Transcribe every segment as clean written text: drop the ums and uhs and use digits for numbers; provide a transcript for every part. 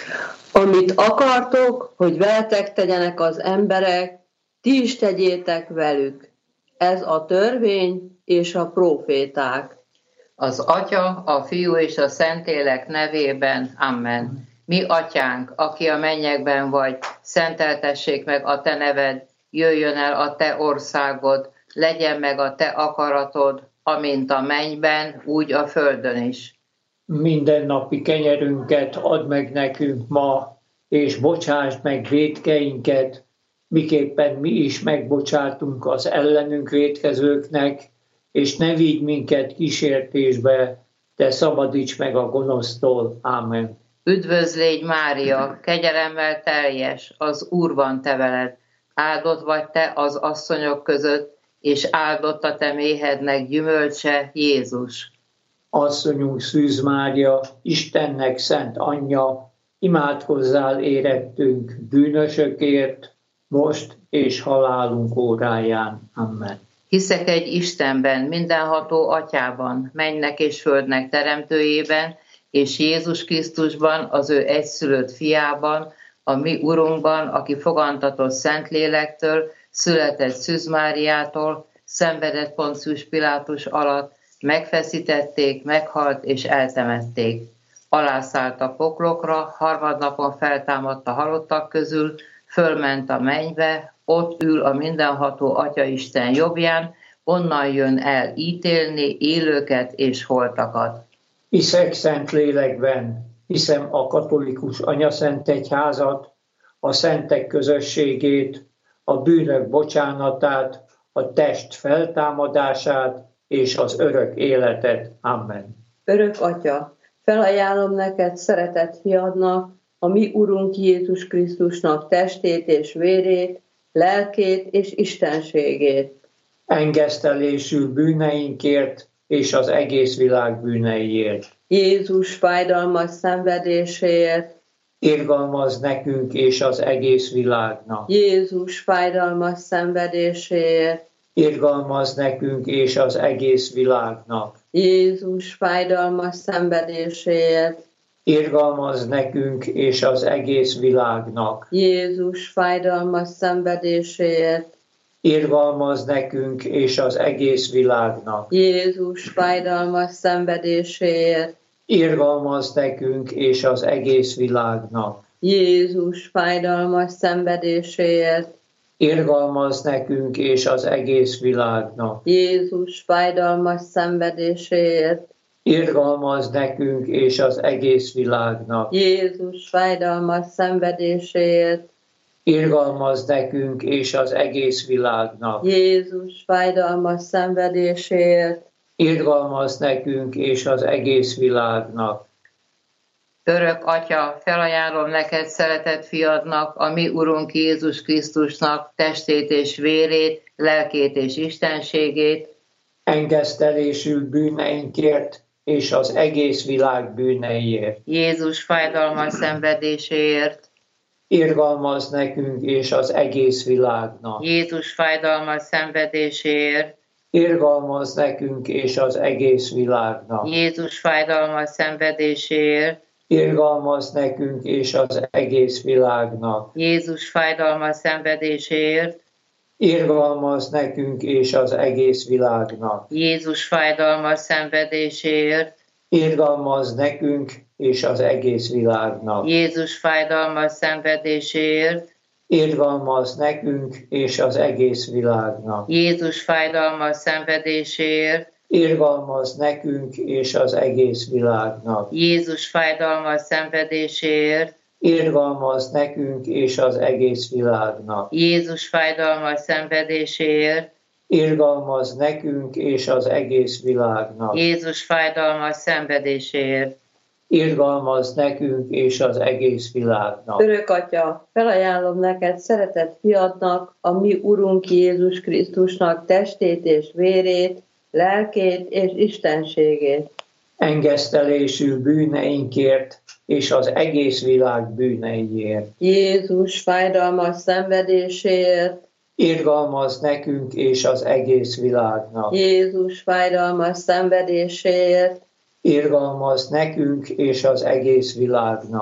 Amit akartok, hogy veletek tegyenek az emberek, ti is tegyétek velük. Ez a törvény és a próféták. Az Atya, a Fiú és a Szentlélek nevében. Amen. Mi Atyánk, aki a mennyekben vagy, szenteltessék meg a te neved, jöjjön el a te országod, legyen meg a te akaratod, amint a mennyben, úgy a földön is. Mindennapi kenyerünket add meg nekünk ma, és bocsásd meg vétkeinket, miképpen mi is megbocsátunk az ellenünk vétkezőknek, és ne vigy minket kísértésbe, de szabadíts meg a gonosztól. Ámen. Üdvözl légy Mária, kegyelemmel teljes, az Úr van te veled, áldott vagy te az asszonyok között, és áldott a te méhednek gyümölcse, Jézus. Asszonyunk Szűz Mária, Istennek szent anyja, imádkozzál érettünk bűnösökért, most és halálunk óráján. Amen. Hiszek egy Istenben, mindenható Atyában, mennynek és földnek teremtőjében, és Jézus Krisztusban, az ő egyszülött fiában, a mi Urunkban, aki fogantatott Szentlélektől, született Szűz Máriától, szenvedett Poncius Pilátus alatt, megfeszítették, meghalt és eltemették. Alászállt a poklokra, harmadnapon feltámadt a halottak közül, fölment a mennybe, ott ül a mindenható Atyaisten jobbján, onnan jön el ítélni élőket és holtakat. Hiszek szent lélekben, hiszem a katolikus anyaszentegyházat, a szentek közösségét, a bűnök bocsánatát, a test feltámadását és az örök életet. Amen. Örök Atya, felajánlom neked szeretett fiadnak, a mi Urunk Jézus Krisztusnak testét és vérét, lelkét és istenségét. Engesztelésül bűneinkért és az egész világ bűneiért. Jézus fájdalmas szenvedéséért. Irgalmazz nekünk és az egész világnak. Jézus fájdalmas szenvedéséért. Irgalmazz nekünk és az egész világnak. Jézus fájdalmas szenvedéséért. Irgalmazz nekünk és az egész világnak. Jézus fájdalmas szenvedéséért. Irgalmazz nekünk és az egész világnak. Jézus fájdalmas szenvedéséért. Irgalmazz nekünk és az egész világnak. Jézus fájdalmas szenvedéséért. Irgalmazz nekünk és az egész világnak. Jézus fájdalmas szenvedéséért. Irgalmazz nekünk és az egész világnak. Jézus fájdalmas szenvedéséért. Irgalmazz nekünk és az egész világnak. Jézus fájdalmas szenvedéséért. Irgalmazz nekünk és az egész világnak. Örök Atya, felajánlom neked szeretett fiadnak, a mi Urunk Jézus Krisztusnak testét és vérét, lelkét és istenségét, Engesztelésül bűneinkért és az egész világ bűneiért. Jézus fájdalmas szenvedéséért, Irgalmazz nekünk és az egész világnak. Jézus fájdalmas szenvedéséért, Irgalmazz nekünk és az egész világnak. Jézus fájdalmas szenvedéséért, Irgalmazz nekünk és az egész világnak. Jézus fájdalmas szenvedéséért, Irgalmazz nekünk és az egész világnak. Jézus fájdalmas szenvedéséért, Irgalmazz nekünk és az egész világnak. Jézus fájdalmas szenvedéséért, Irgalmazz nekünk és az egész világnak. Jézus fájdalmas szenvedéséért, Irgalmazz nekünk és az egész világnak. Jézus fájdalmas szenvedéséért, Irgalmazz nekünk és az egész világnak. Jézus fájdalmas szenvedéséért, Irgalmazz nekünk és az egész világnak. Jézus fájdalmas szenvedéséért. Irgalmazz nekünk és az egész világnak. Örök Atya, felajánlom neked szeretett fiadnak, a mi Urunk Jézus Krisztusnak testét és vérét, lelkét és istenségét. Engesztelésül bűneinkért és az egész világ bűneiért. Jézus fájdalmas szenvedéséért. Irgalmazz nekünk és az egész világnak. Jézus fájdalmas szenvedéséért. Irgalmazz nekünk és az egész világnak.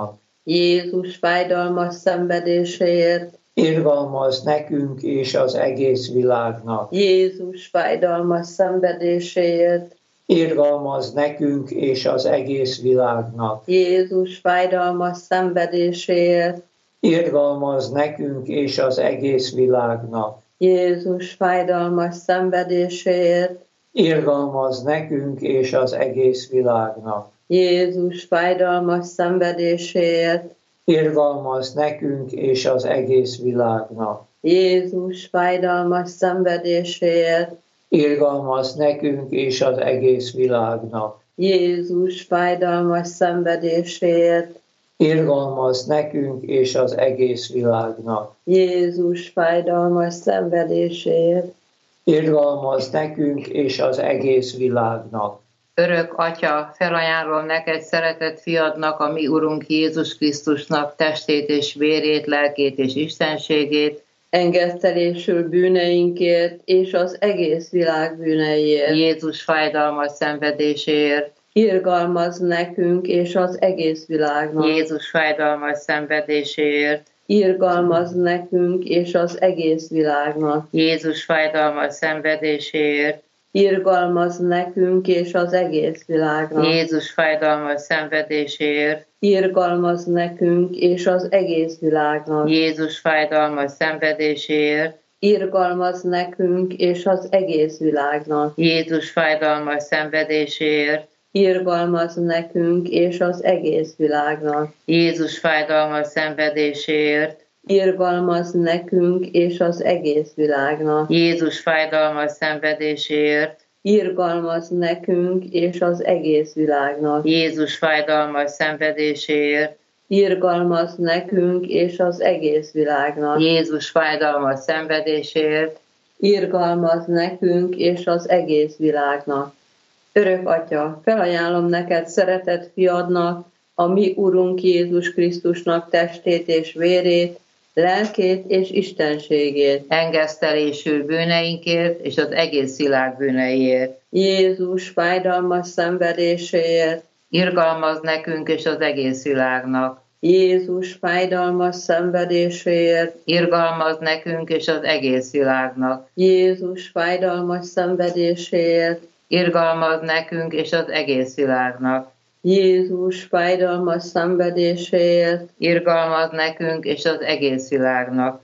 Jézus fájdalmas szenvedéséért, irgalmaz nekünk és az egész világnak. Jézus fájdalmas szenvedéséért, Irgalmaz nekünk és az egész világnak. Jézus fájdalmas szenvedéséért, Irgalmaz nekünk és az egész világnak. Jézus fájdalmas szenvedéséért, Irgalmaz nekünk és az egész világnak. Jézus fájdalmas szenvedéséért, Irgalmaz nekünk és az egész világnak. Jézus fájdalmas szenvedéséért, Irgalmaz nekünk és az egész világnak. Jézus fájdalmas szenvedéséért, Irgalmaz nekünk és az egész világnak. Jézus fájdalmas szenvedéséért, Irgalmaz nekünk és az egész világnak. Örök Atya, felajánlom neked szeretett fiadnak, a mi Urunk Jézus Krisztusnak testét és vérét, lelkét és istenségét, engesztelésül bűneinkért és az egész világ bűneiért. Jézus fájdalmas szenvedéséért, Irgalmaz nekünk és az egész világnak. Jézus fájdalmas szenvedéséért, Irgalmaz nekünk és az egész világnak. Jézus fájdalmas szenvedéséért, Irgalmaz nekünk és az egész világnak. Jézus fájdalmas szenvedéséért, Irgalmaz nekünk és az egész világnak. Jézus fájdalmas szenvedéséért, Irgalmaz nekünk és az egész világnak. Jézus fájdalmas szenvedéséért, Irgalmaz nekünk és az egész világnak. Jézus fájdalmas szenvedéséért, Irgalmaz nekünk és az egész világnak. Jézus fájdalmas szenvedéséért, Irgalmaz nekünk és az egész világnak. Jézus fájdalmas szenvedéséért, Irgalmaz nekünk és az egész világnak. Jézus fájdalmas szenvedéséért, Irgalmaz nekünk és az egész világnak. Örök Atya, felajánlom neked szeretett fiadnak, a mi Urunk Jézus Krisztusnak testét és vérét, lelkét és istenségét. engesztelésül bűneinkért és az egész világ bűneiért. Jézus fájdalmas szenvedéséért, Irgalmaz nekünk és az egész világnak. Jézus fájdalmas szenvedéséért, Irgalmaz nekünk és az egész világnak. Jézus fájdalmas szenvedéséért, Irgalmaz nekünk és az egész világnak. Jézus fájdalmas szenvedéséért, Irgalmaz nekünk és az egész világnak.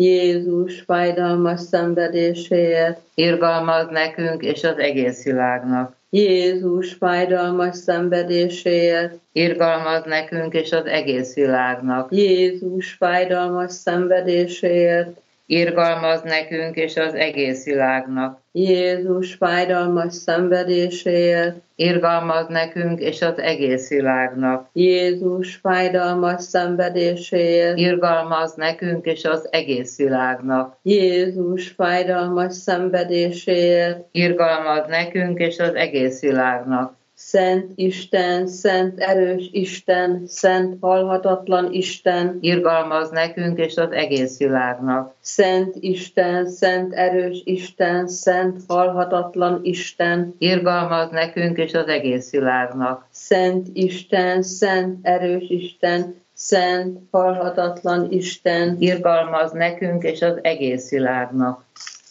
Jézus fájdalmas szenvedéséért, Irgalmaz nekünk és az egész világnak. Jézus fájdalmas szenvedéséért, Irgalmaz nekünk és az egész világnak. Jézus fájdalmas szenvedéséért, Irgalmaz nekünk és az egész világnak. Jézus fájdalmas szenvedéséért, Irgalmaz nekünk és az egész világnak. Jézus fájdalmas szenvedéséért, Irgalmaz nekünk és az egész világnak. Jézus fájdalmas szenvedéséért, Irgalmaz nekünk és az egész világnak. Szent Isten, szent erős Isten, szent halhatatlan Isten, Irgalmaz nekünk és az egész világnak. Szent Isten, szent erős Isten, szent halhatatlan Isten, Irgalmaz nekünk és az egész világnak. Szent Isten, szent erős Isten, szent halhatatlan Isten. Irgalmaz nekünk és az egész világnak.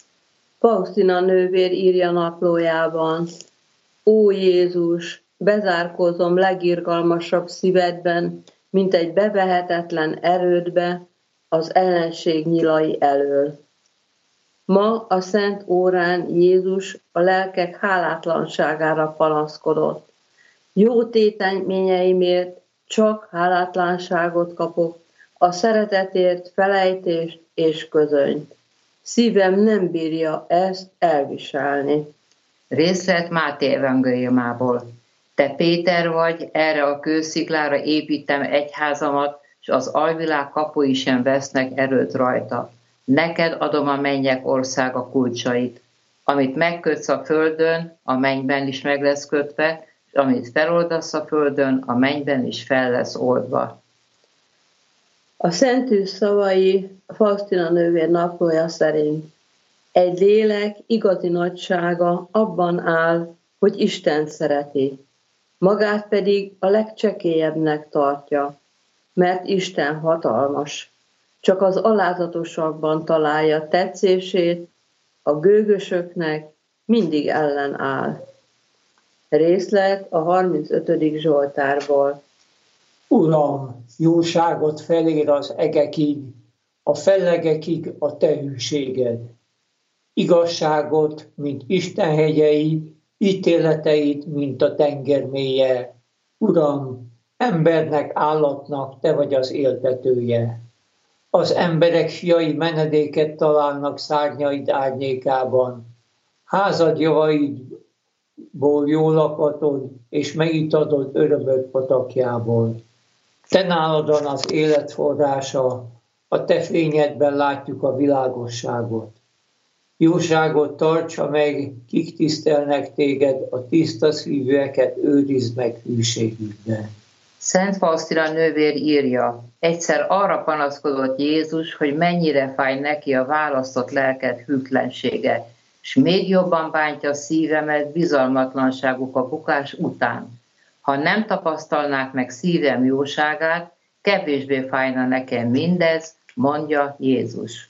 Faustina nővér írja naplójában: Ó Jézus, bezárkózom legirgalmasabb szívedben, mint egy bevehetetlen erődbe, az ellenség nyilai elől. Ma a szent órán Jézus a lelkek hálátlanságára panaszkodott. Jó téteményeimért csak hálátlanságot kapok, a szeretetért felejtést és közönyt. Szívem nem bírja ezt elviselni. Részlet Máté evangéliumából. Te Péter vagy, erre a kősziklára építem egyházamat, és az alvilág kapui sem vesznek erőt rajta. Neked adom a mennyek országa kulcsait. Amit megkötsz a földön, a mennyben is meg lesz kötve, és amit feloldasz a földön, a mennyben is fel lesz oldva. A szentű szavai Faustina nővér naplója szerint: egy lélek igazi nagysága abban áll, hogy Istent szereti, magát pedig a legcsekélyebbnek tartja. mert Isten hatalmas. Csak az alázatosakban találja tetszését, a gőgösöknek mindig ellenáll. Részlet a 35. Zsoltárból. Uram, jóságot felér az egekig, a fellegekig a te hűséged. Igazságot, mint Isten hegyei, ítéleteit, mint a tenger mélye. Uram, embernek, állatnak te vagy az éltetője. Az emberek fiai menedéket találnak szárnyaid árnyékában. Házad javaidból jól lakatod, és megitatod örömök patakjából. Te náladon az élet forrása, a te fényedben látjuk a világosságot. Jóságot tartsa meg, kik tisztelnek téged, a tiszta szívűeket őrizd meg hűségükben. Szent Faustina nővér írja, egyszer arra panaszkodott Jézus, hogy mennyire fáj neki a választott lelked hűtlensége, és még jobban bántja szívemet bizalmatlanságuk a bukás után. Ha nem tapasztalnák meg szívem jóságát, kevésbé fájna nekem mindez, mondja Jézus.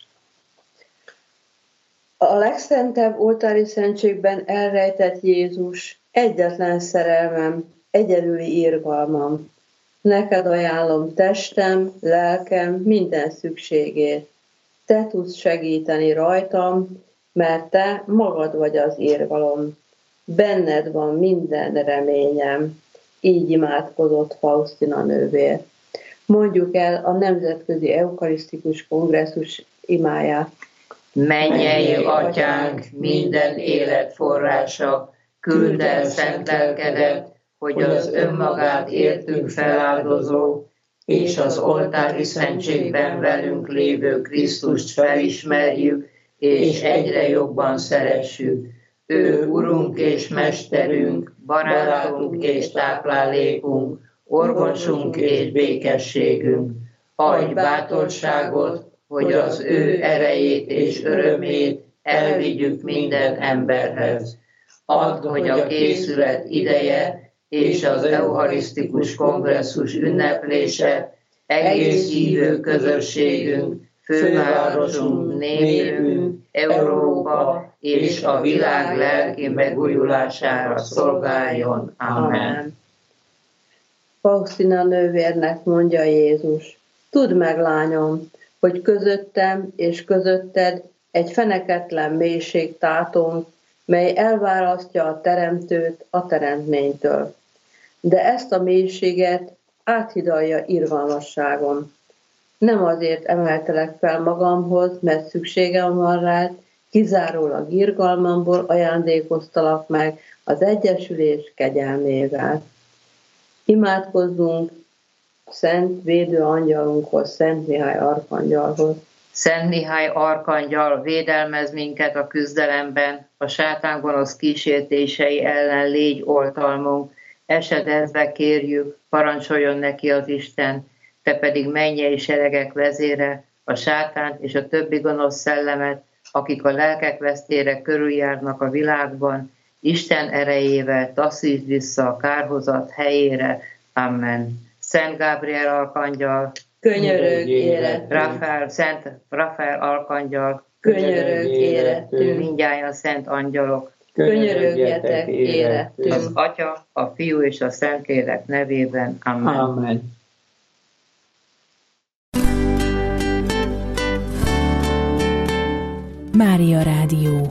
A legszentebb oltári szentségben elrejtett Jézus, egyetlen szerelmem, egyedüli irgalmam. Neked ajánlom testem, lelkem, minden szükségét. Te tudsz segíteni rajtam, mert te magad vagy az irgalom. Benned van minden reményem. Így imádkozott Faustina nővér. Mondjuk el a Nemzetközi Eukarisztikus Kongresszus imáját. Mennyei Atyánk, minden élet forrása, küldd el szent lelkedet, hogy az önmagát értünk feláldozó, és az oltári szentségben velünk lévő Krisztust felismerjük, és egyre jobban szeressük. Ő Urunk és Mesterünk, barátunk és táplálékunk, orvosunk és békességünk. Adj bátorságot, hogy az ő erejét és örömét elvigyük minden emberhez. Add, hogy a készület ideje és az eucharisztikus kongresszus ünneplése egész hívő közösségünk, fővárosunk, népünk, Európa és a világ lelki megújulására szolgáljon. Amen. Faustina nővérnek mondja Jézus, tudd meg, lányom, hogy közöttem és közötted egy feneketlen mélység tátong, mely elválasztja a teremtőt a teremtménytől. De ezt a mélységet áthidalja irgalmasságom. Nem azért emeltelek fel magamhoz, mert szükségem van rád, kizárólag irgalmamból ajándékoztalak meg az egyesülés kegyelmével. Imádkozzunk Szent védő angyalunkhoz, Szent Mihály arkangyalhoz. Szent Mihály arkangyal, védelmez minket a küzdelemben, a sátán gonosz kísértései ellen légy oltalmunk, esedezve kérjük, parancsoljon neki az Isten, te pedig mennyei seregek vezére, a sátánt és a többi gonosz szellemet, akik a lelkek vesztére körüljárnak a világban, Isten erejével taszítsd vissza a kárhozat helyére. Amen. Szent Gábriel arkangyal, könyörögj érettünk. Szent Rafael arkangyal, könyörögj érettünk. Mindnyájan szent angyalok, könyörögjetek érettünk. Az Atya, a Fiú és a Szentlélek nevében. Amen. Amen. Mária Rádió.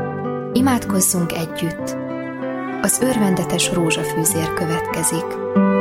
Imádkozzunk együtt! Az örvendetes rózsafűzér következik.